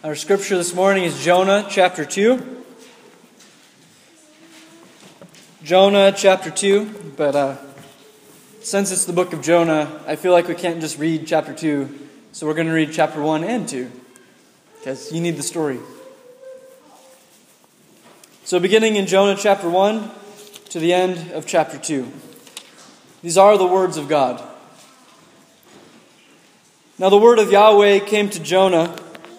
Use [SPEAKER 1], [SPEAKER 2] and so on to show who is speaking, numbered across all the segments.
[SPEAKER 1] Our scripture this morning is Jonah chapter 2. Jonah chapter 2, but since it's the book of Jonah, I feel like we can't just read chapter 2, so we're going to read chapter 1 and 2, because you need the story. So beginning in Jonah chapter 1 to the end of chapter 2. These are the words of God. Now the word of Yahweh came to Jonah,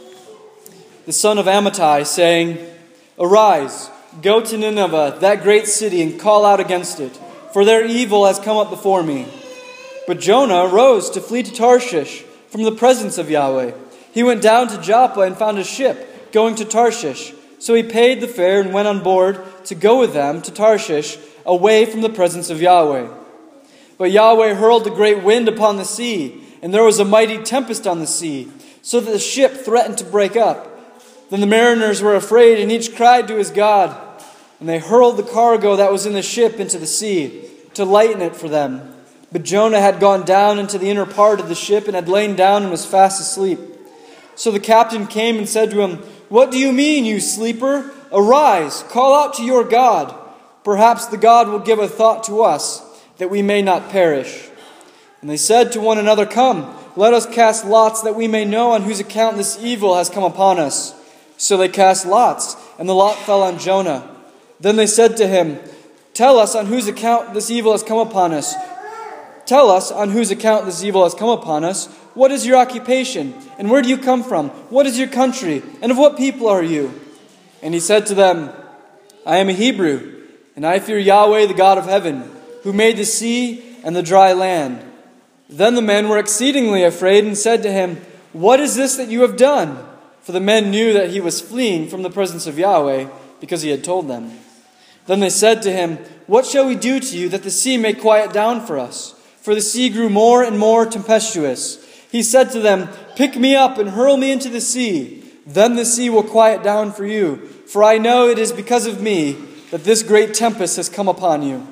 [SPEAKER 1] the son of Amittai, saying, "Arise, go to Nineveh, that great city, and call out against it, for their evil has come up before me." But Jonah rose to flee to Tarshish from the presence of Yahweh. He went down to Joppa and found a ship going to Tarshish. So he paid the fare and went on board to go with them to Tarshish, away from the presence of Yahweh. But Yahweh hurled a great wind upon the sea, and there was a mighty tempest on the sea, so that the ship threatened to break up. Then the mariners were afraid, and each cried to his God. And they hurled the cargo that was in the ship into the sea, to lighten it for them. But Jonah had gone down into the inner part of the ship, and had lain down and was fast asleep. So the captain came and said to him, "What do you mean, you sleeper? Arise, call out to your God. Perhaps the God will give a thought to us, that we may not perish." And they said to one another, "Come, let us cast lots, that we may know on whose account this evil has come upon us." So they cast lots, and the lot fell on Jonah. Then they said to him, "Tell us on whose account this evil has come upon us. Tell us on whose account this evil has come upon us. What is your occupation? And where do you come from? What is your country? And of what people are you?" And he said to them, "I am a Hebrew, and I fear Yahweh, the God of heaven, who made the sea and the dry land." Then the men were exceedingly afraid and said to him, "What is this that you have done?" For the men knew that he was fleeing from the presence of Yahweh, because he had told them. Then they said to him, "What shall we do to you that the sea may quiet down for us?" For the sea grew more and more tempestuous. He said to them, "Pick me up and hurl me into the sea. Then the sea will quiet down for you. For I know it is because of me that this great tempest has come upon you."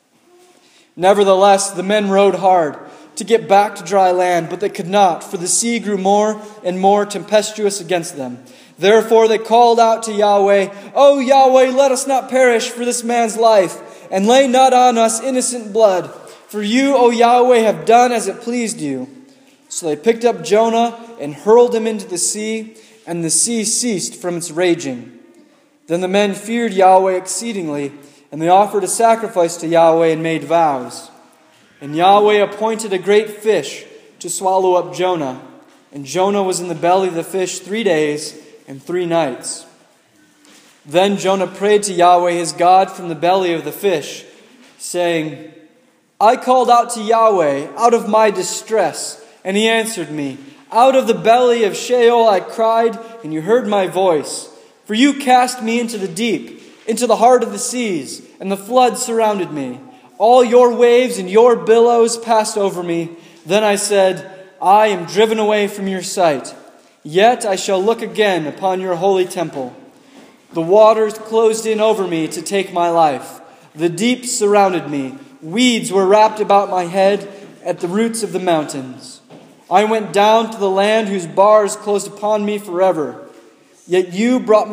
[SPEAKER 1] Nevertheless, the men rowed hard to get back to dry land, but they could not, for the sea grew more and more tempestuous against them. Therefore they called out to Yahweh, "O Yahweh, let us not perish for this man's life, and lay not on us innocent blood. For you, O Yahweh, have done as it pleased you." So they picked up Jonah and hurled him into the sea, and the sea ceased from its raging. Then the men feared Yahweh exceedingly, and they offered a sacrifice to Yahweh and made vows. And Yahweh appointed a great fish to swallow up Jonah. And Jonah was in the belly of the fish 3 days and 3 nights. Then Jonah prayed to Yahweh his God from the belly of the fish, saying, "I called out to Yahweh out of my distress, and he answered me. Out of the belly of Sheol I cried, and you heard my voice. For you cast me into the deep, into the heart of the seas, and the flood surrounded me. All your waves and your billows passed over me. Then I said, I am driven away from your sight. Yet I shall look again upon your holy temple. The waters closed in over me to take my life. The deep surrounded me. Weeds were wrapped about my head at the roots of the mountains. I went down to the land whose bars closed upon me forever. Yet you brought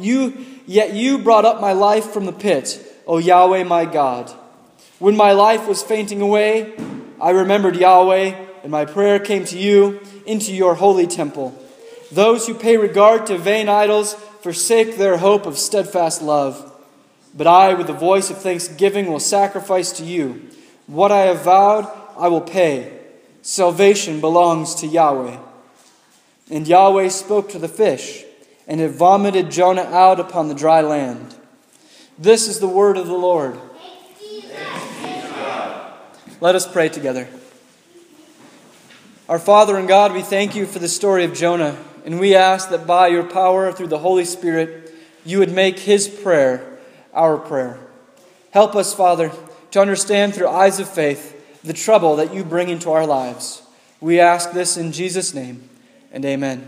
[SPEAKER 1] up my life from the pit, O Yahweh my God. When my life was fainting away, I remembered Yahweh, and my prayer came to you into your holy temple. Those who pay regard to vain idols forsake their hope of steadfast love. But I, with the voice of thanksgiving, will sacrifice to you. What I have vowed, I will pay. Salvation belongs to Yahweh." And Yahweh spoke to the fish, and it vomited Jonah out upon the dry land. This is the word of the Lord. Let us pray together. Our Father and God, we thank you for the story of Jonah, and we ask that by your power through the Holy Spirit, you would make his prayer our prayer. Help us, Father, to understand through eyes of faith the trouble that you bring into our lives. We ask this in Jesus' name, and amen.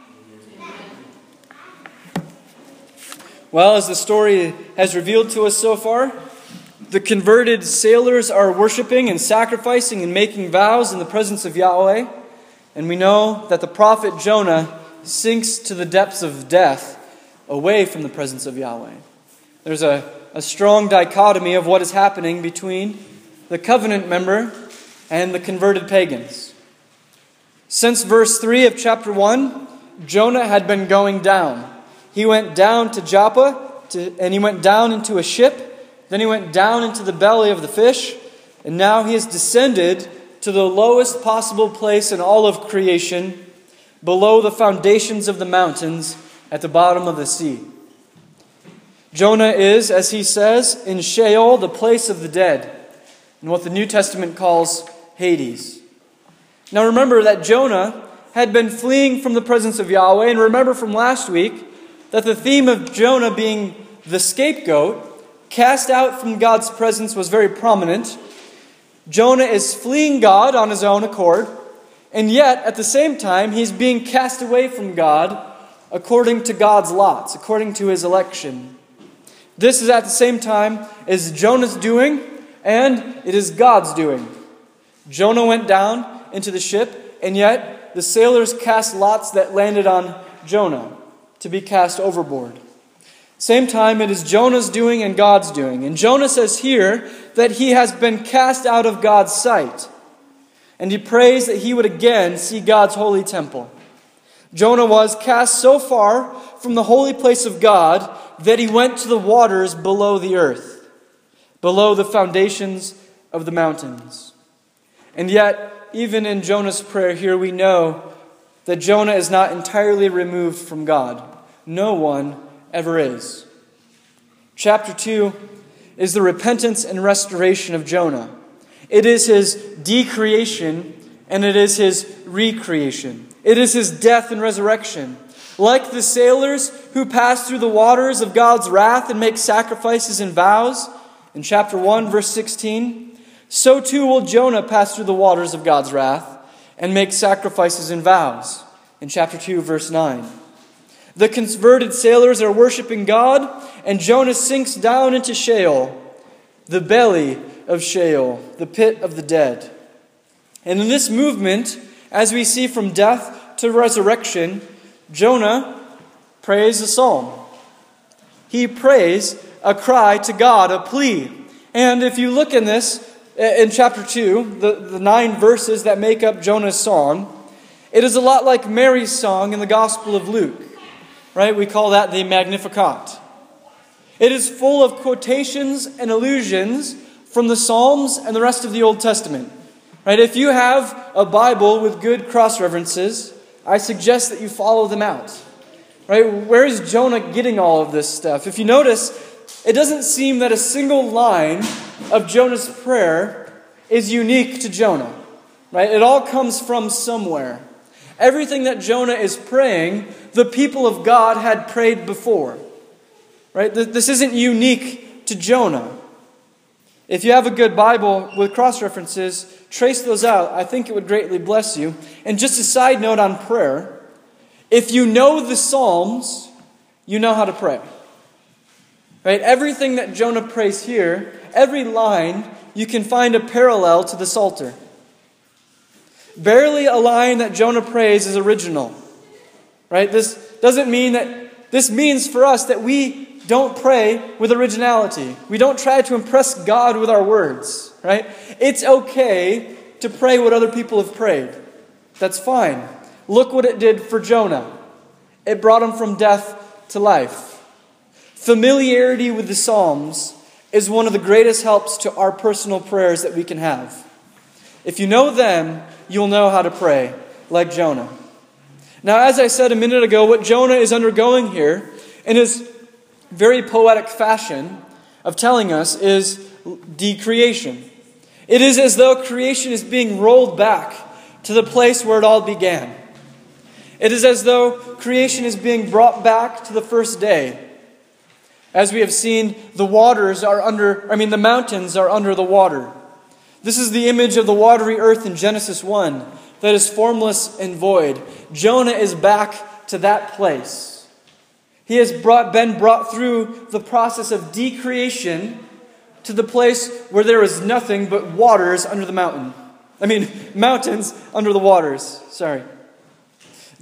[SPEAKER 1] Well, as the story has revealed to us so far, the converted sailors are worshiping and sacrificing and making vows in the presence of Yahweh. And we know that the prophet Jonah sinks to the depths of death away from the presence of Yahweh. There's a strong dichotomy of what is happening between the covenant member and the converted pagans. Since verse 3 of chapter 1, Jonah had been going down. He went down to Joppa, and he went down into a ship. Then he went down into the belly of the fish. And now he has descended to the lowest possible place in all of creation, below the foundations of the mountains at the bottom of the sea. Jonah is, as he says, in Sheol, the place of the dead, and what the New Testament calls Hades. Now remember that Jonah had been fleeing from the presence of Yahweh, and remember from last week that the theme of Jonah being the scapegoat, cast out from God's presence, was very prominent. Jonah is fleeing God on his own accord, and yet at the same time he's being cast away from God according to God's lots, according to his election. This is at the same time as Jonah's doing, and it is God's doing. Jonah went down into the ship, and yet the sailors cast lots that landed on Jonah to be cast overboard. Same time, it is Jonah's doing and God's doing. And Jonah says here that he has been cast out of God's sight. And he prays that he would again see God's holy temple. Jonah was cast so far from the holy place of God that he went to the waters below the earth, below the foundations of the mountains. And yet, even in Jonah's prayer here, we know that Jonah is not entirely removed from God. No one ever is. Chapter 2 is the repentance and restoration of Jonah. It is his decreation and it is his recreation. It is his death and resurrection. Like the sailors who pass through the waters of God's wrath and make sacrifices and vows, in chapter 1, verse 16, so too will Jonah pass through the waters of God's wrath and make sacrifices and vows, in chapter 2, verse 9. The converted sailors are worshiping God, and Jonah sinks down into Sheol, the belly of Sheol, the pit of the dead. And in this movement, as we see from death to resurrection, Jonah prays a psalm. He prays a cry to God, a plea. And if you look in this, in chapter 2, the 9 verses that make up Jonah's song, it is a lot like Mary's song in the Gospel of Luke. Right? We call that the Magnificat. It is full of quotations and allusions from the Psalms and the rest of the Old Testament. Right? If you have a Bible with good cross-references, I suggest that you follow them out. Right? Where is Jonah getting all of this stuff? If you notice, it doesn't seem that a single line of Jonah's prayer is unique to Jonah. Right? It all comes from somewhere. Everything that Jonah is praying, the people of God had prayed before. Right? This isn't unique to Jonah. If you have a good Bible with cross-references, trace those out. I think it would greatly bless you. And just a side note on prayer, if you know the Psalms, you know how to pray. Right? Everything that Jonah prays here, every line, you can find a parallel to the Psalter. Barely a line that Jonah prays is original. Right? This means for us that we don't pray with originality. We don't try to impress God with our words. Right? It's okay to pray what other people have prayed. That's fine. Look what it did for Jonah. It brought him from death to life. Familiarity with the Psalms is one of the greatest helps to our personal prayers that we can have. If you know them, you'll know how to pray, like Jonah. Now, as I said a minute ago, what Jonah is undergoing here, in his very poetic fashion of telling us, is decreation. It is as though creation is being rolled back to the place where it all began. It is as though creation is being brought back to the first day. As we have seen, the mountains are under the water. This is the image of the watery earth in Genesis 1 that is formless and void. Jonah is back to that place. He has been brought through the process of decreation to the place where there is nothing but waters under the mountain. Mountains under the waters.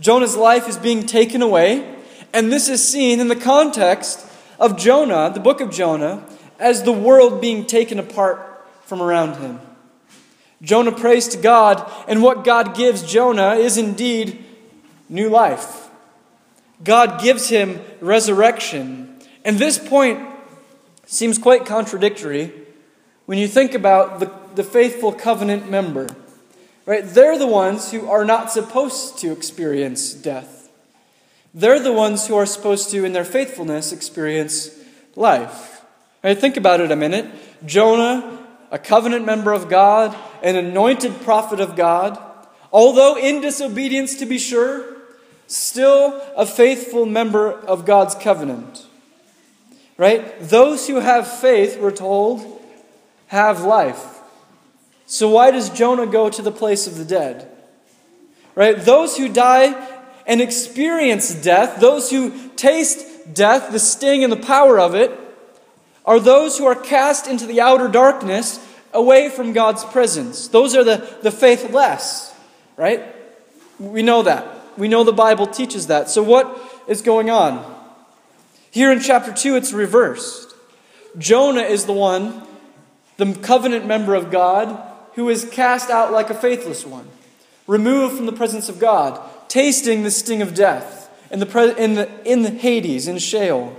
[SPEAKER 1] Jonah's life is being taken away, and this is seen in the context of Jonah, the book of Jonah, as the world being taken apart from around him. Jonah prays to God, and what God gives Jonah is indeed new life. God gives him resurrection. And this point seems quite contradictory when you think about the faithful covenant member. Right? They're the ones who are not supposed to experience death. They're the ones who are supposed to, in their faithfulness, experience life. Right? Think about it a minute. Jonah, a covenant member of God, an anointed prophet of God, although in disobedience to be sure, still a faithful member of God's covenant. Right? Those who have faith, we're told, have life. So why does Jonah go to the place of the dead? Right? Those who die and experience death, those who taste death, the sting and the power of it, are those who are cast into the outer darkness away from God's presence. Those are the faithless, right? We know that. We know the Bible teaches that. So what is going on? Here in chapter 2, it's reversed. Jonah is the one, the covenant member of God, who is cast out like a faithless one, removed from the presence of God, tasting the sting of death in the Hades, in Sheol.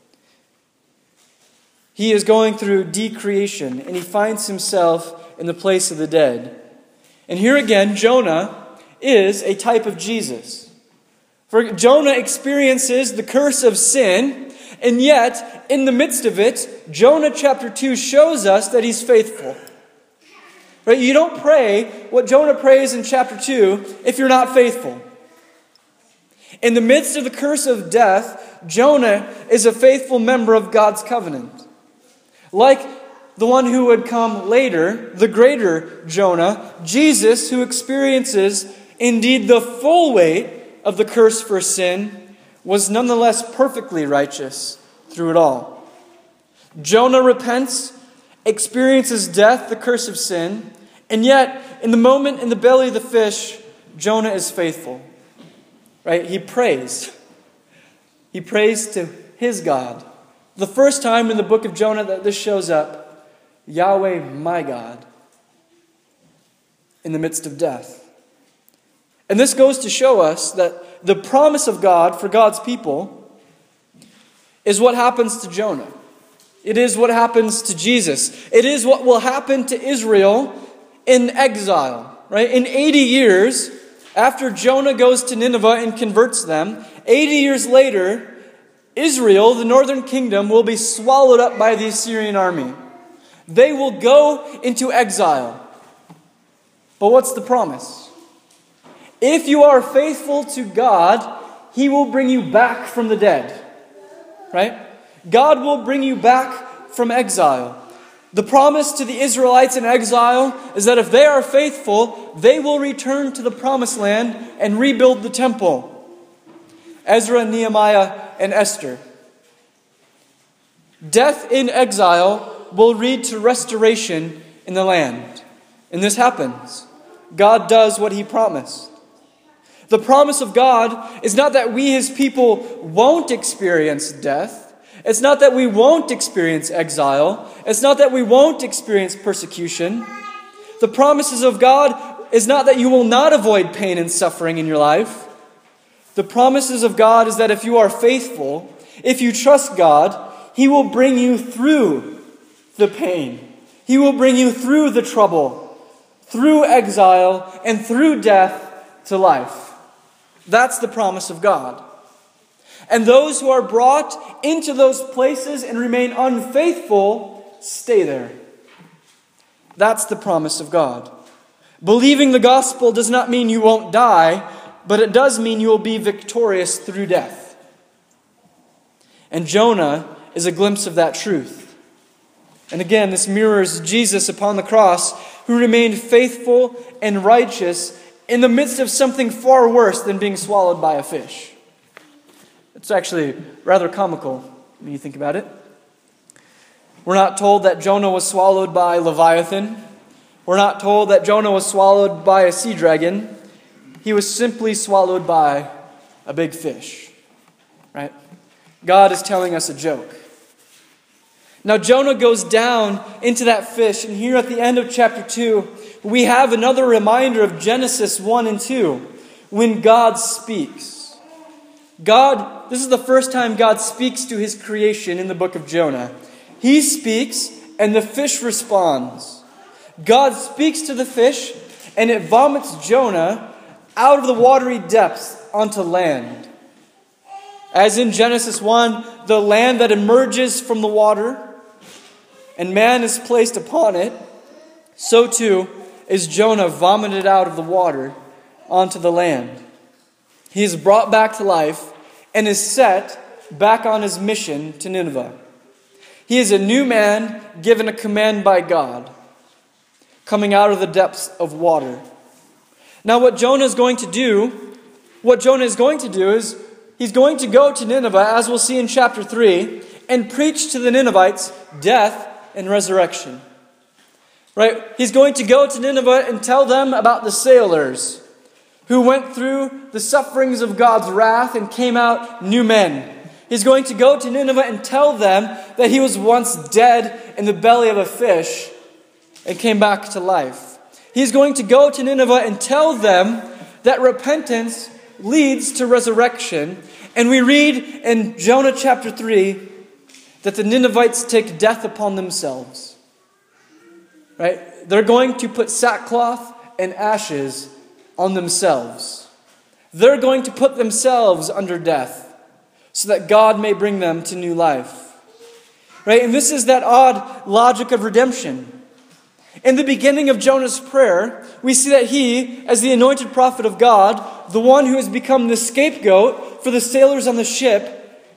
[SPEAKER 1] He is going through decreation, and he finds himself in the place of the dead. And here again, Jonah is a type of Jesus. For Jonah experiences the curse of sin, and yet, in the midst of it, Jonah chapter 2 shows us that he's faithful. Right? You don't pray what Jonah prays in chapter 2 if you're not faithful. In the midst of the curse of death, Jonah is a faithful member of God's covenant. Like the one who would come later, the greater Jonah, Jesus, who experiences indeed the full weight of the curse for sin, was nonetheless perfectly righteous through it all. Jonah repents, experiences death, the curse of sin, and yet, in the moment in the belly of the fish, Jonah is faithful. Right? He prays. He prays to his God. The first time in the book of Jonah that this shows up, Yahweh, my God, in the midst of death. And this goes to show us that the promise of God for God's people is what happens to Jonah. It is what happens to Jesus. It is what will happen to Israel in exile. Right? In 80 years, after Jonah goes to Nineveh and converts them, 80 years later, Israel, the northern kingdom, will be swallowed up by the Assyrian army. They will go into exile. But what's the promise? If you are faithful to God, He will bring you back from the dead. Right? God will bring you back from exile. The promise to the Israelites in exile is that if they are faithful, they will return to the promised land and rebuild the temple. Ezra, Nehemiah, and Esther. Death in exile will lead to restoration in the land. And this happens. God does what He promised. The promise of God is not that we, His people, won't experience death. It's not that we won't experience exile. It's not that we won't experience persecution. The promises of God is not that you will not avoid pain and suffering in your life. The promises of God is that if you are faithful, if you trust God, He will bring you through the pain. He will bring you through the trouble, through exile, and through death to life. That's the promise of God. And those who are brought into those places and remain unfaithful, stay there. That's the promise of God. Believing the gospel does not mean you won't die, but it does mean you will be victorious through death. And Jonah is a glimpse of that truth. And again, this mirrors Jesus upon the cross, who remained faithful and righteous in the midst of something far worse than being swallowed by a fish. It's actually rather comical when you think about it. We're not told that Jonah was swallowed by Leviathan. We're not told that Jonah was swallowed by a sea dragon. he was simply swallowed by a big fish. Right? God is telling us a joke. Now Jonah goes down into that fish, and here at the end of chapter 2, we have another reminder of Genesis 1 and 2, when God speaks. This is the first time God speaks to his creation in the book of Jonah. He speaks, and the fish responds. God speaks to the fish, and it vomits Jonah out of the watery depths onto land. As in Genesis 1, the land that emerges from the water, and man is placed upon it, so too is Jonah vomited out of the water onto the land. He is brought back to life and is set back on his mission to Nineveh. He is a new man given a command by God, coming out of the depths of water. Now what Jonah is going to do is he's going to go to Nineveh, as we'll see in chapter 3, and preach to the Ninevites death and resurrection. Right? He's going to go to Nineveh and tell them about the sailors who went through the sufferings of God's wrath and came out new men. He's going to go to Nineveh and tell them that he was once dead in the belly of a fish and came back to life. He's going to go to Nineveh and tell them that repentance leads to resurrection. And we read in Jonah chapter 3 that the Ninevites take death upon themselves. Right? They're going to put sackcloth and ashes on themselves. They're going to put themselves under death so that God may bring them to new life. Right? And this is that odd logic of redemption. In the beginning of Jonah's prayer, we see that he, as the anointed prophet of God, the one who has become the scapegoat for the sailors on the ship,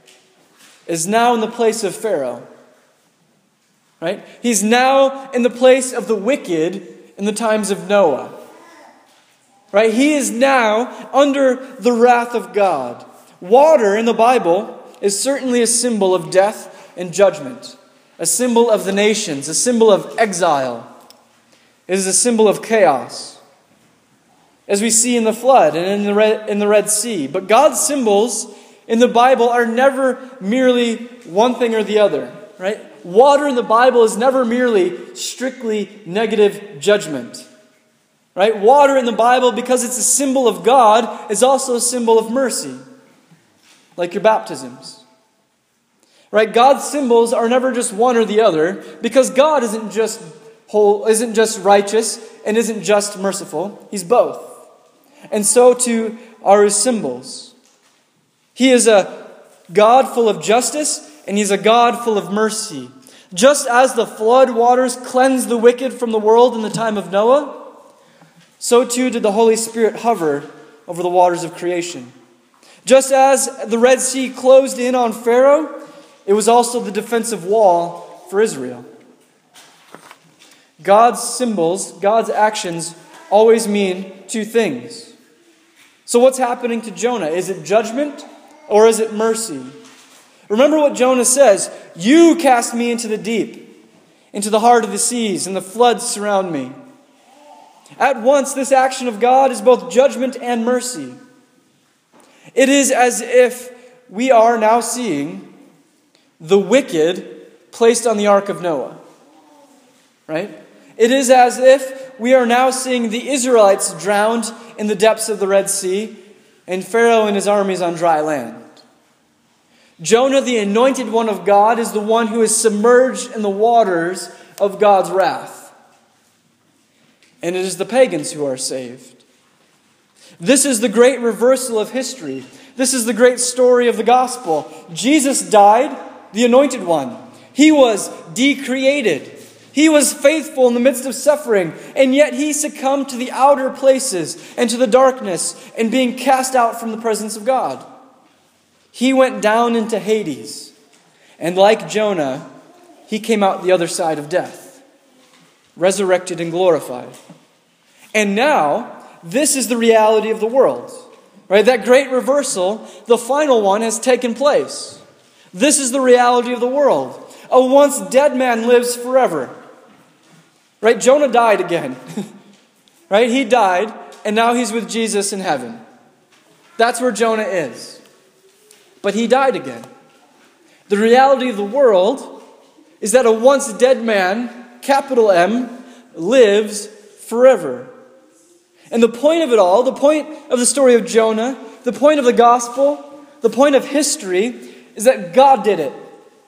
[SPEAKER 1] is now in the place of Pharaoh. Right? He's now in the place of the wicked in the times of Noah. Right? He is now under the wrath of God. Water in the Bible is certainly a symbol of death and judgment, a symbol of the nations, a symbol of exile. It is a symbol of chaos, as we see in the flood and in the Red Sea. But God's symbols in the Bible are never merely one thing or the other, right? Water in the Bible is never merely strictly negative judgment, right? Water in the Bible, because it's a symbol of God, is also a symbol of mercy, like your baptisms, right? God's symbols are never just one or the other, because God isn't just righteous and isn't just merciful. He's both. And so too are his symbols. He is a God full of justice, and he's a God full of mercy. Just as the flood waters cleansed the wicked from the world in the time of Noah, so too did the Holy Spirit hover over the waters of creation. Just as the Red Sea closed in on Pharaoh, it was also the defensive wall for Israel. God's symbols, God's actions always mean two things. So what's happening to Jonah? Is it judgment or is it mercy? Remember what Jonah says, "You cast me into the deep, into the heart of the seas, and the floods surround me." At once, this action of God is both judgment and mercy. It is as if we are now seeing the wicked placed on the ark of Noah. Right? It is as if we are now seeing the Israelites drowned in the depths of the Red Sea and Pharaoh and his armies on dry land. Jonah, the anointed one of God, is the one who is submerged in the waters of God's wrath. And it is the pagans who are saved. This is the great reversal of history. This is the great story of the gospel. Jesus died, the anointed one. He was decreated. He was faithful in the midst of suffering, and yet he succumbed to the outer places and to the darkness and being cast out from the presence of God. He went down into Hades, and like Jonah, he came out the other side of death, resurrected and glorified. And now, this is the reality of the world. Right? That great reversal, the final one, has taken place. This is the reality of the world. A once dead man lives forever. Right? Jonah died again. Right? He died, and now he's with Jesus in heaven. That's where Jonah is. But he died again. The reality of the world is that a once dead man, capital M, lives forever. And the point of it all, the point of the story of Jonah, the point of the gospel, the point of history is that God did it.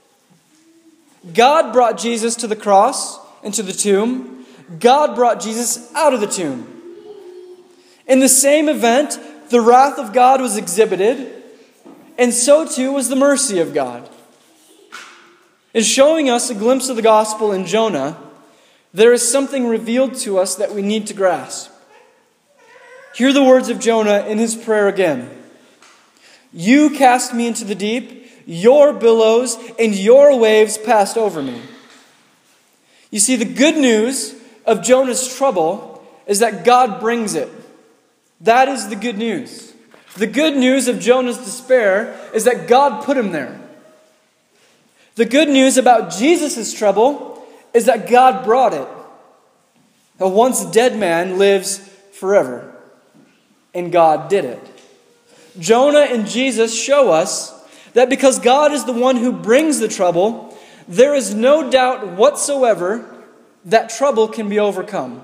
[SPEAKER 1] God brought Jesus to the cross and to the tomb. God brought Jesus out of the tomb. In the same event, the wrath of God was exhibited, and so too was the mercy of God. In showing us a glimpse of the gospel in Jonah, there is something revealed to us that we need to grasp. Hear the words of Jonah in his prayer again. You cast me into the deep, your billows and your waves passed over me. You see, the good news of Jonah's trouble is that God brings it. That is the good news. The good news of Jonah's despair is that God put him there. The good news about Jesus' trouble is that God brought it. A once dead man lives forever. And God did it. Jonah and Jesus show us that because God is the one who brings the trouble, there is no doubt whatsoever that trouble can be overcome.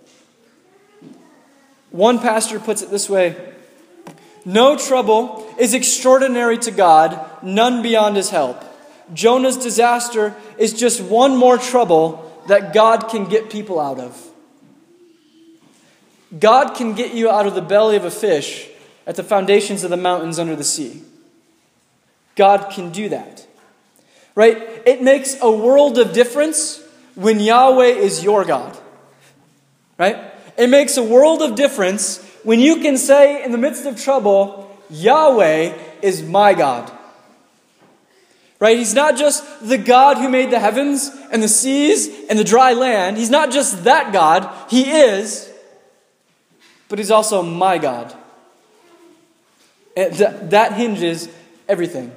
[SPEAKER 1] One pastor puts it this way: no trouble is extraordinary to God, none beyond his help. Jonah's disaster is just one more trouble that God can get people out of. God can get you out of the belly of a fish at the foundations of the mountains under the sea. God can do that. Right? It makes a world of difference when Yahweh is your God. Right? It makes a world of difference when you can say in the midst of trouble, Yahweh is my God. Right? He's not just the God who made the heavens and the seas and the dry land. He's not just that God. He is, but he's also my God. And that hinges everything.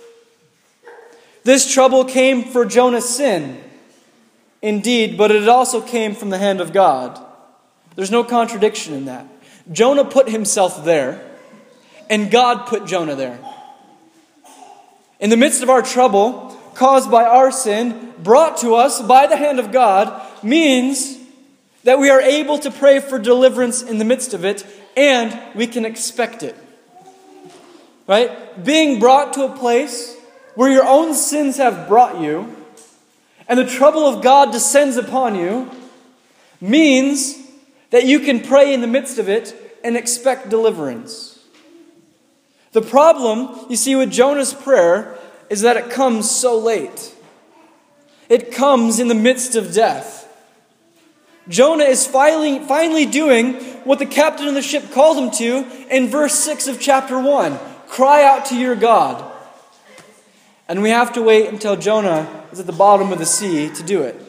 [SPEAKER 1] This trouble came for Jonah's sin, indeed, but it also came from the hand of God. There's no contradiction in that. Jonah put himself there, and God put Jonah there. In the midst of our trouble, caused by our sin, brought to us by the hand of God, means that we are able to pray for deliverance in the midst of it, and we can expect it. Right? Being brought to a place where your own sins have brought you, and the trouble of God descends upon you, means that you can pray in the midst of it and expect deliverance. The problem, you see, with Jonah's prayer is that it comes so late. It comes in the midst of death. Jonah is finally doing what the captain of the ship called him to in verse 6 of chapter 1. Cry out to your God. And we have to wait until Jonah is at the bottom of the sea to do it.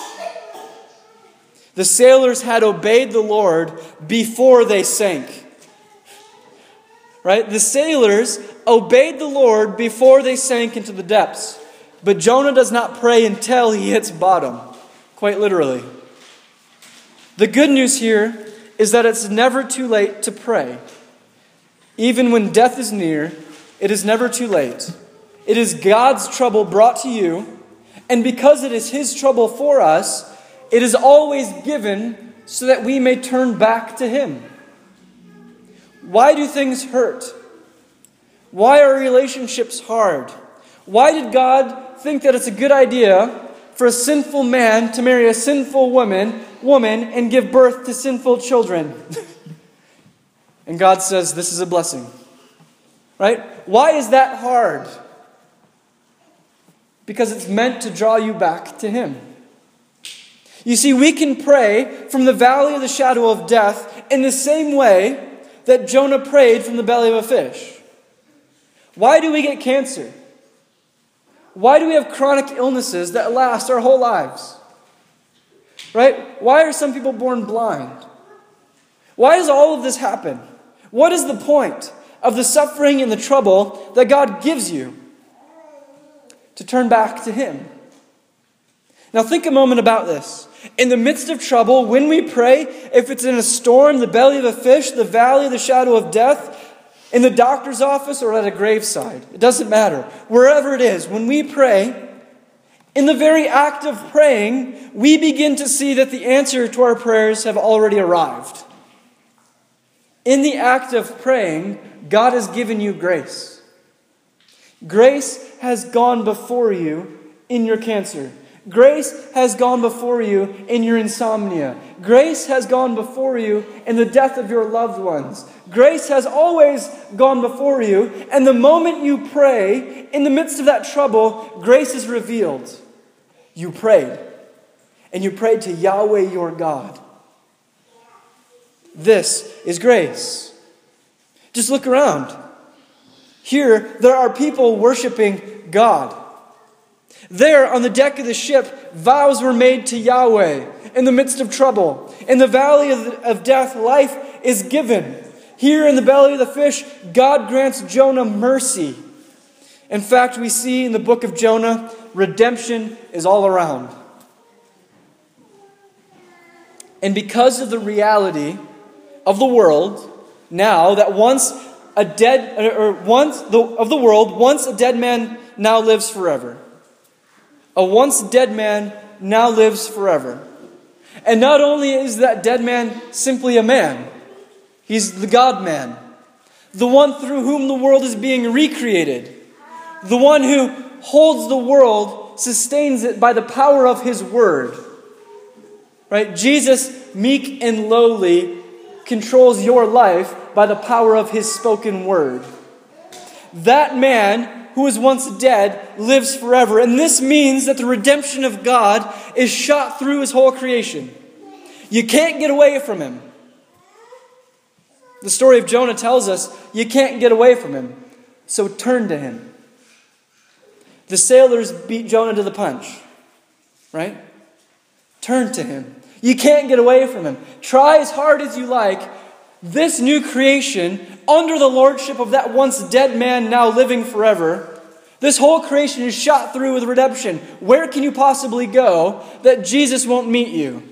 [SPEAKER 1] The sailors had obeyed the Lord before they sank. Right? The sailors obeyed the Lord before they sank into the depths. But Jonah does not pray until he hits bottom. Quite literally. The good news here is that it's never too late to pray. Even when death is near, it is never too late. It is God's trouble brought to you, and because it is His trouble for us, it is always given so that we may turn back to Him. Why do things hurt? Why are relationships hard? Why did God think that it's a good idea for a sinful man to marry a sinful woman and give birth to sinful children? And God says this is a blessing. Right? Why is that hard? Because it's meant to draw you back to Him. You see, we can pray from the valley of the shadow of death in the same way that Jonah prayed from the belly of a fish. Why do we get cancer? Why do we have chronic illnesses that last our whole lives? Right? Why are some people born blind? Why does all of this happen? What is the point of the suffering and the trouble that God gives you? To turn back to Him. Now think a moment about this. In the midst of trouble, when we pray, if it's in a storm, the belly of a fish, the valley of the shadow of death, in the doctor's office, or at a graveside, it doesn't matter. Wherever it is, when we pray, in the very act of praying, we begin to see that the answer to our prayers have already arrived. In the act of praying, God has given you grace. Grace has gone before you in your cancer. Grace has gone before you in your insomnia. Grace has gone before you in the death of your loved ones. Grace has always gone before you, and the moment you pray, in the midst of that trouble, grace is revealed. You prayed, and you prayed to Yahweh your God. This is grace. Just look around. Here, there are people worshiping God. There, on the deck of the ship, vows were made to Yahweh in the midst of trouble. In the valley of death, life is given. Here in the belly of the fish, God grants Jonah mercy. In fact, we see in the book of Jonah, redemption is all around. And because of the reality of the world, now that once a dead man now lives forever. A once dead man now lives forever. And not only is that dead man simply a man, he's the God-man, the one through whom the world is being recreated, the one who holds the world, sustains it by the power of his word. Right? Jesus, meek and lowly, controls your life by the power of his spoken word. That man who was once dead lives forever. And this means that the redemption of God is shot through his whole creation. You can't get away from him. The story of Jonah tells us you can't get away from him. So turn to him. The sailors beat Jonah to the punch. Right? Turn to him. You can't get away from him. Try as hard as you like. This new creation, under the lordship of that once dead man now living forever, this whole creation is shot through with redemption. Where can you possibly go that Jesus won't meet you?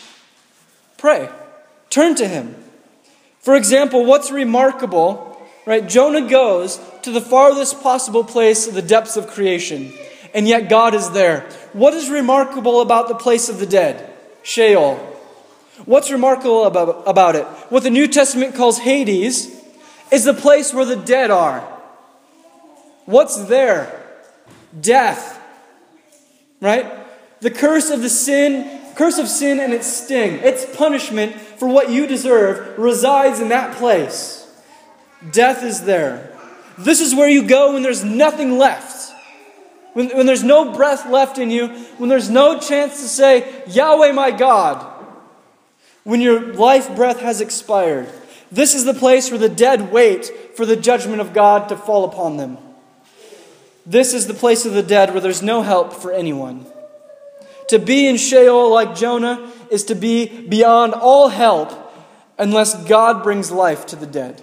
[SPEAKER 1] Pray. Turn to him. For example, what's remarkable, right? Jonah goes to the farthest possible place of the depths of creation, and yet God is there. What is remarkable about the place of the dead? Sheol. What's remarkable about it? What the New Testament calls Hades is the place where the dead are. What's there? Death. Right? The curse of sin and its sting, its punishment for what you deserve resides in that place. Death is there. This is where you go when there's nothing left. When there's no breath left in you, when there's no chance to say, Yahweh my God, when your life breath has expired. This is the place where the dead wait for the judgment of God to fall upon them. This is the place of the dead where there's no help for anyone. To be in Sheol like Jonah is to be beyond all help unless God brings life to the dead.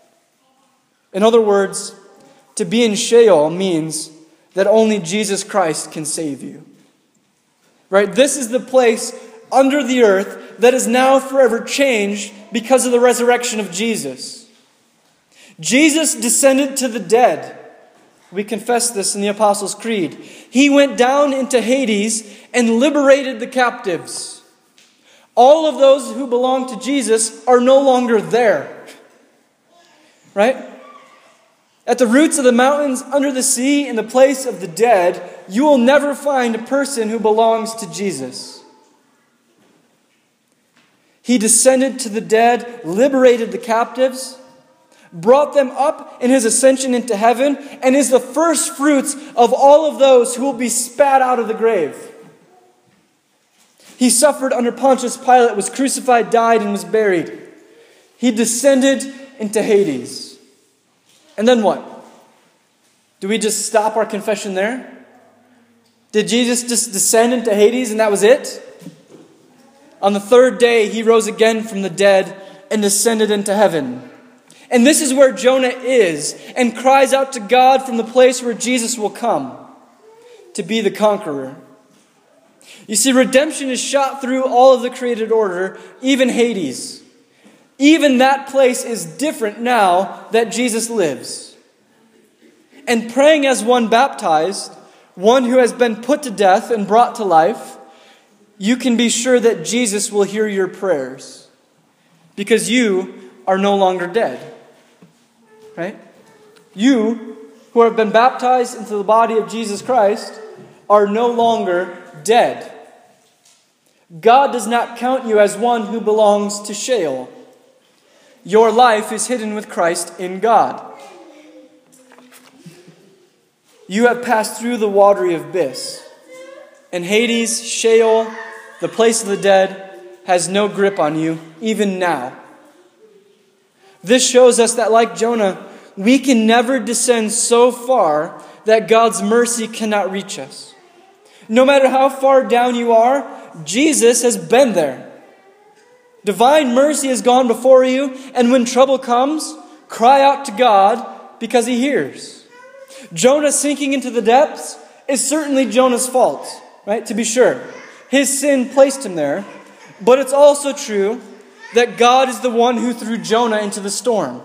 [SPEAKER 1] In other words, to be in Sheol means that only Jesus Christ can save you. Right? This is the place under the earth that is now forever changed because of the resurrection of Jesus. Jesus descended to the dead. We confess this in the Apostles' Creed. He went down into Hades and liberated the captives. All of those who belong to Jesus are no longer there. Right? At the roots of the mountains, under the sea, in the place of the dead, you will never find a person who belongs to Jesus. He descended to the dead, liberated the captives, brought them up in his ascension into heaven, and is the first fruits of all of those who will be spat out of the grave. He suffered under Pontius Pilate, was crucified, died, and was buried. He descended into Hades. And then what? Do we just stop our confession there? Did Jesus just descend into Hades and that was it? On the third day, he rose again from the dead and descended into heaven. And this is where Jonah is and cries out to God from the place where Jesus will come to be the conqueror. You see, redemption is shot through all of the created order, even Hades. Even that place is different now that Jesus lives. And praying as one baptized, one who has been put to death and brought to life, you can be sure that Jesus will hear your prayers because you are no longer dead. Right? You, who have been baptized into the body of Jesus Christ, are no longer dead. God does not count you as one who belongs to Sheol. Your life is hidden with Christ in God. You have passed through the watery abyss, and Hades, Sheol, the place of the dead, has no grip on you, even now. This shows us that, like Jonah, we can never descend so far that God's mercy cannot reach us. No matter how far down you are, Jesus has been there. Divine mercy has gone before you, and when trouble comes, cry out to God because He hears. Jonah sinking into the depths is certainly Jonah's fault, right? To be sure. His sin placed him there, but it's also true that God is the one who threw Jonah into the storm.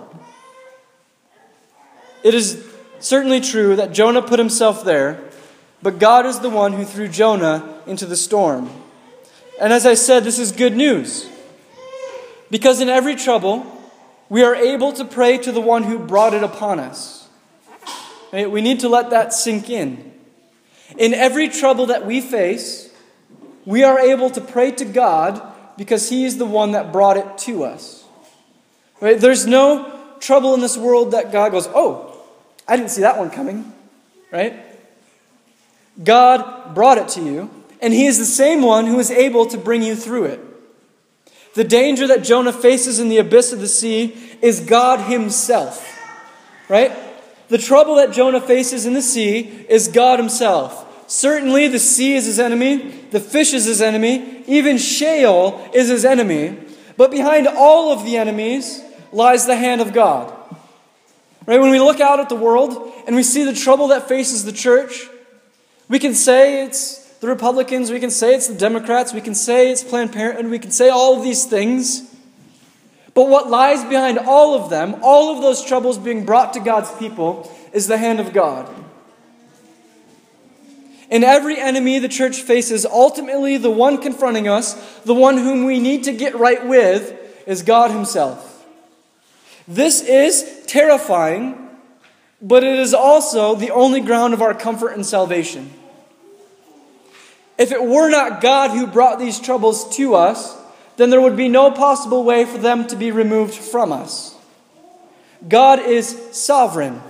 [SPEAKER 1] It is certainly true that Jonah put himself there, but God is the one who threw Jonah into the storm. And as I said, this is good news. Because in every trouble, we are able to pray to the one who brought it upon us. Right? We need to let that sink in. In every trouble that we face, we are able to pray to God because He is the one that brought it to us. Right? There's no trouble in this world that God goes, oh, I didn't see that one coming. Right? God brought it to you, and He is the same one who is able to bring you through it. The danger that Jonah faces in the abyss of the sea is God Himself. Right? The trouble that Jonah faces in the sea is God Himself. Certainly the sea is His enemy, the fish is His enemy, even Sheol is His enemy. But behind all of the enemies lies the hand of God. Right? When we look out at the world and we see the trouble that faces the church, we can say it's the Republicans, we can say it's the Democrats, we can say it's Planned Parenthood, we can say all of these things. But what lies behind all of them, all of those troubles being brought to God's people, is the hand of God. In every enemy the church faces, ultimately the one confronting us, the one whom we need to get right with, is God Himself. This is terrifying, but it is also the only ground of our comfort and salvation. If it were not God who brought these troubles to us, then there would be no possible way for them to be removed from us. God is sovereign.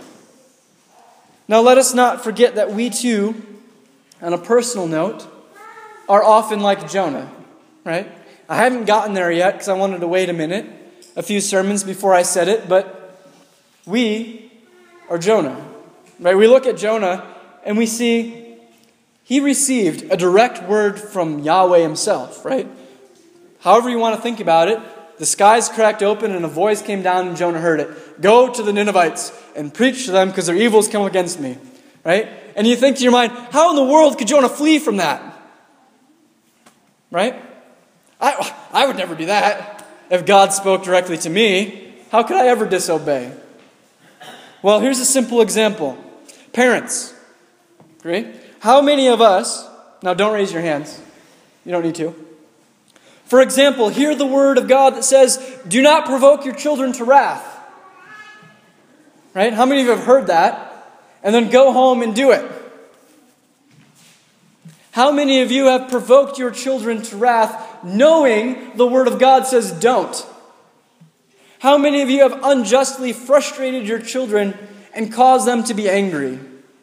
[SPEAKER 1] Now let us not forget that we too, on a personal note, are often like Jonah, right? I haven't gotten there yet because I wanted to wait a few sermons before I said it, but we are Jonah, right? We look at Jonah and we see he received a direct word from Yahweh Himself, right? However you want to think about it, the skies cracked open and a voice came down and Jonah heard it. Go to the Ninevites and preach to them because their evils come against me. Right? And you think to your mind, how in the world could Jonah flee from that? Right? I would never do that. If God spoke directly to me, how could I ever disobey? Well, here's a simple example. Parents, agree? How many of us, now don't raise your hands. You don't need to. For example, hear the word of God that says, do not provoke your children to wrath. Right? How many of you have heard that? And then go home and do it. How many of you have provoked your children to wrath knowing the word of God says don't? How many of you have unjustly frustrated your children and caused them to be angry?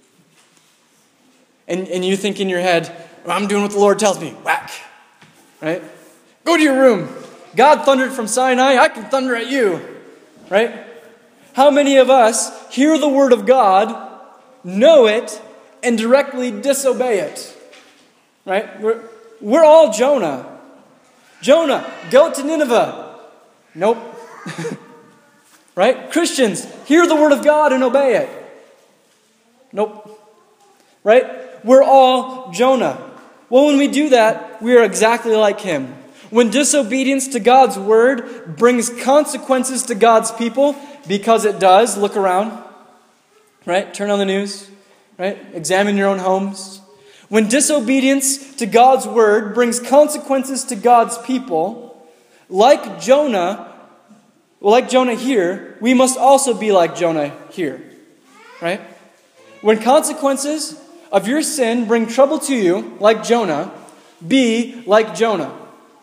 [SPEAKER 1] And you think in your head, well, I'm doing what the Lord tells me. Whack. Right? Go to your room. God thundered from Sinai. I can thunder at you. Right? How many of us hear the word of God, know it, and directly disobey it? Right? We're all Jonah. Jonah, go to Nineveh. Nope. Right? Christians, hear the word of God and obey it. Nope. Right? We're all Jonah. Well, when we do that, we are exactly like him. When disobedience to God's word brings consequences to God's people, because it does, look around, right? Turn on the news, right? Examine your own homes. When disobedience to God's word brings consequences to God's people, like Jonah here, we must also be like Jonah here, right? When consequences of your sin bring trouble to you, like Jonah, be like Jonah.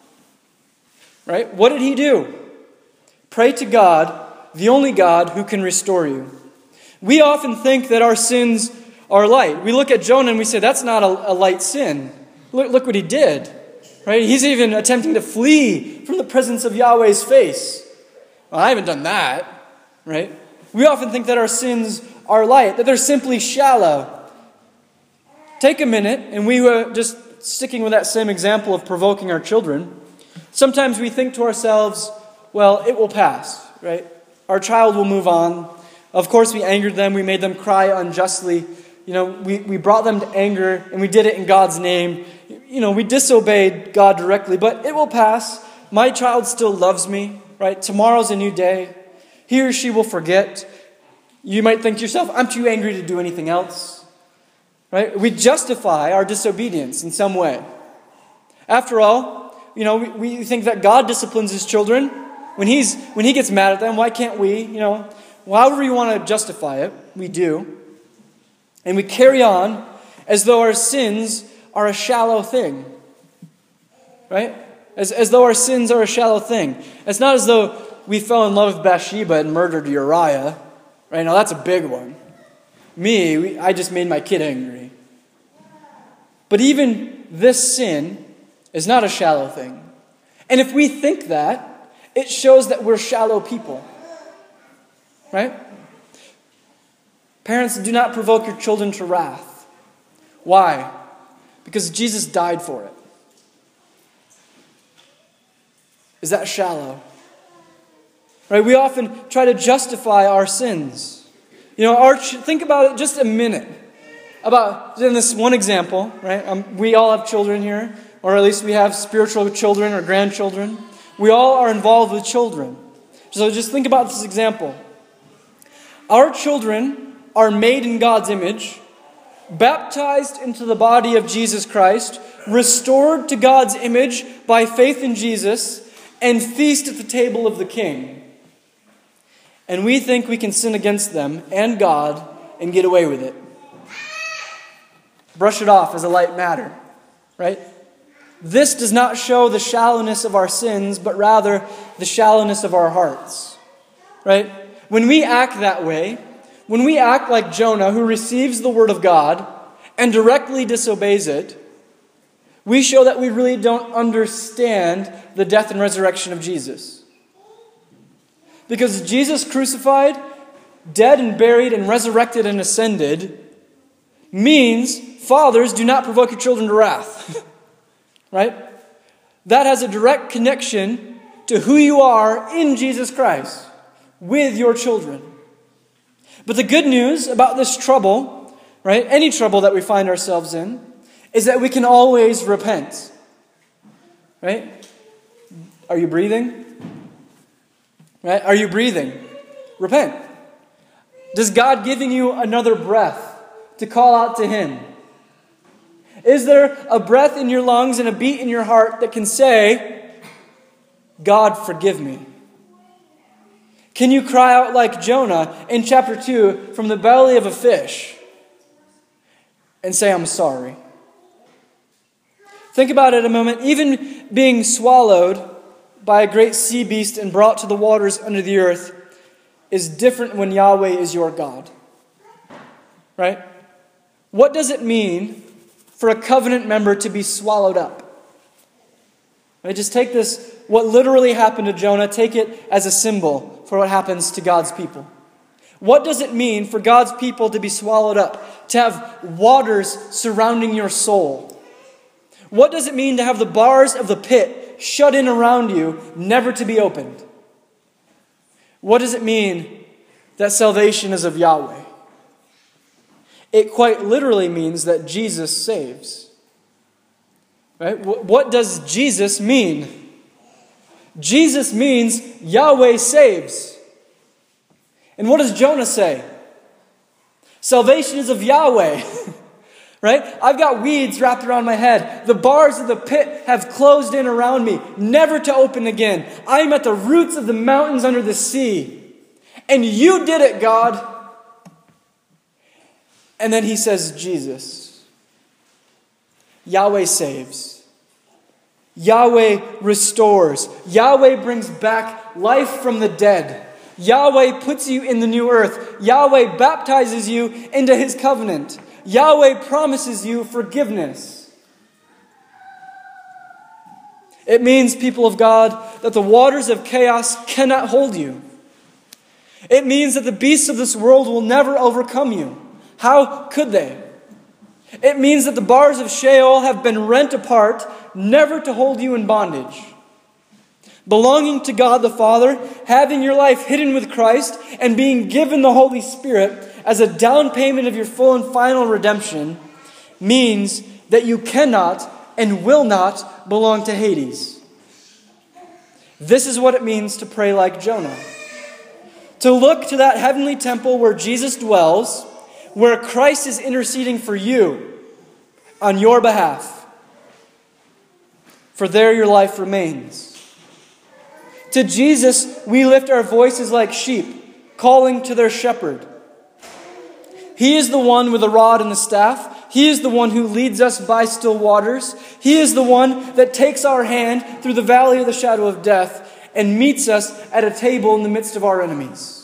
[SPEAKER 1] Right? What did he do? Pray to God, the only God who can restore you. We often think that our sins are light. We look at Jonah and we say, that's not a light sin. Look what he did. Right? He's even attempting to flee from the presence of Yahweh's face. Well, I haven't done that. Right? We often think that our sins are light, that they're simply shallow. Take a minute, and we were just sticking with that same example of provoking our children. Sometimes we think to ourselves, well, it will pass, right? Our child will move on. Of course, we angered them. We made them cry unjustly. We brought them to anger, and we did it in God's name. We disobeyed God directly, but it will pass. My child still loves me, right? Tomorrow's a new day. He or she will forget. You might think to yourself, I'm too angry to do anything else, right? We justify our disobedience in some way. After all, we think that God disciplines his children. When he gets mad at them, why can't we? However you want to justify it, we do. And we carry on as though our sins are a shallow thing. Right? As though our sins are a shallow thing. It's not as though we fell in love with Bathsheba and murdered Uriah. Right? Now that's a big one. I just made my kid angry. But even this sin is not a shallow thing. And if we think that, it shows that we're shallow people. Right? Parents, do not provoke your children to wrath. Why? Because Jesus died for it. Is that shallow? Right? We often try to justify our sins. Think about it just a minute. In this one example, right? We all have children here. Or at least we have spiritual children or grandchildren. We all are involved with children. So just think about this example. Our children are made in God's image, baptized into the body of Jesus Christ, restored to God's image by faith in Jesus, and feast at the table of the King. And we think we can sin against them and God and get away with it. Brush it off as a light matter, right? This does not show the shallowness of our sins, but rather the shallowness of our hearts. Right? When we act that way, when we act like Jonah, who receives the word of God and directly disobeys it, we show that we really don't understand the death and resurrection of Jesus. Because Jesus crucified, dead and buried and resurrected and ascended means, fathers, do not provoke your children to wrath. Right? That has a direct connection to who you are in Jesus Christ with your children. But the good news about this trouble, right, any trouble that we find ourselves in, is that we can always repent. Right? Are you breathing? Right? Are you breathing? Repent. Does God giving you another breath to call out to him? Is there a breath in your lungs and a beat in your heart that can say, God, forgive me? Can you cry out like Jonah in chapter 2 from the belly of a fish and say, I'm sorry? Think about it a moment. Even being swallowed by a great sea beast and brought to the waters under the earth is different when Yahweh is your God. Right? What does it mean for a covenant member to be swallowed up? Right? Just take this, what literally happened to Jonah, take it as a symbol for what happens to God's people. What does it mean for God's people to be swallowed up? To have waters surrounding your soul? What does it mean to have the bars of the pit shut in around you, never to be opened? What does it mean that salvation is of Yahweh? It quite literally means that Jesus saves. Right? What does Jesus mean? Jesus means Yahweh saves. And what does Jonah say? Salvation is of Yahweh. Right? I've got weeds wrapped around my head. The bars of the pit have closed in around me, never to open again. I am at the roots of the mountains under the sea. And you did it, God. And then he says, Jesus. Yahweh saves. Yahweh restores. Yahweh brings back life from the dead. Yahweh puts you in the new earth. Yahweh baptizes you into his covenant. Yahweh promises you forgiveness. It means, people of God, that the waters of chaos cannot hold you. It means that the beasts of this world will never overcome you. How could they? It means that the bars of Sheol have been rent apart, never to hold you in bondage. Belonging to God the Father, having your life hidden with Christ, and being given the Holy Spirit as a down payment of your full and final redemption means that you cannot and will not belong to Hades. This is what it means to pray like Jonah. To look to that heavenly temple where Jesus dwells, where Christ is interceding for you on your behalf. For there your life remains. To Jesus, we lift our voices like sheep, calling to their shepherd. He is the one with the rod and the staff. He is the one who leads us by still waters. He is the one that takes our hand through the valley of the shadow of death and meets us at a table in the midst of our enemies.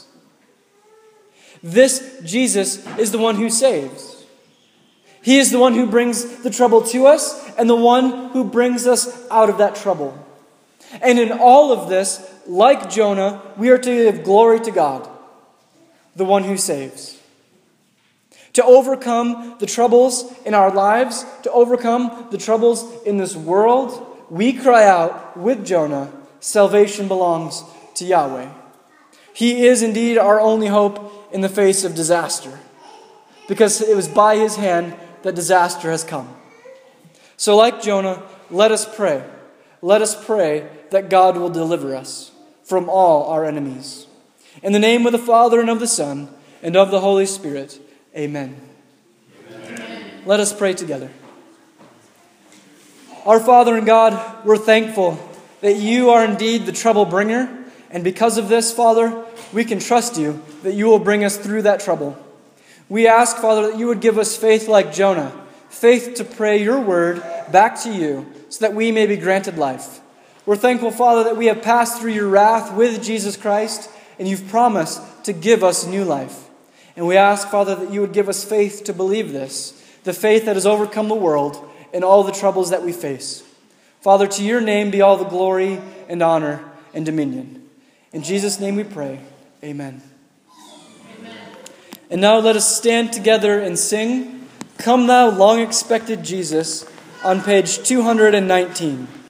[SPEAKER 1] This Jesus is the one who saves. He is the one who brings the trouble to us and the one who brings us out of that trouble. And in all of this, like Jonah, we are to give glory to God, the one who saves. To overcome the troubles in our lives, to overcome the troubles in this world, we cry out with Jonah, salvation belongs to Yahweh. He is indeed our only hope in the face of disaster, because it was by his hand that disaster has come. So like Jonah, let us pray. Let us pray that God will deliver us from all our enemies. In the name of the Father, and of the Son, and of the Holy Spirit, amen. Amen. Let us pray together. Our Father and God, we're thankful that you are indeed the trouble bringer, and because of this, Father, we can trust you that you will bring us through that trouble. We ask, Father, that you would give us faith like Jonah, faith to pray your word back to you so that we may be granted life. We're thankful, Father, that we have passed through your wrath with Jesus Christ, and you've promised to give us new life. And we ask, Father, that you would give us faith to believe this, the faith that has overcome the world and all the troubles that we face. Father, to your name be all the glory and honor and dominion. In Jesus' name we pray. Amen. Amen. And now let us stand together and sing, Come Thou Long Expected Jesus, on page 219.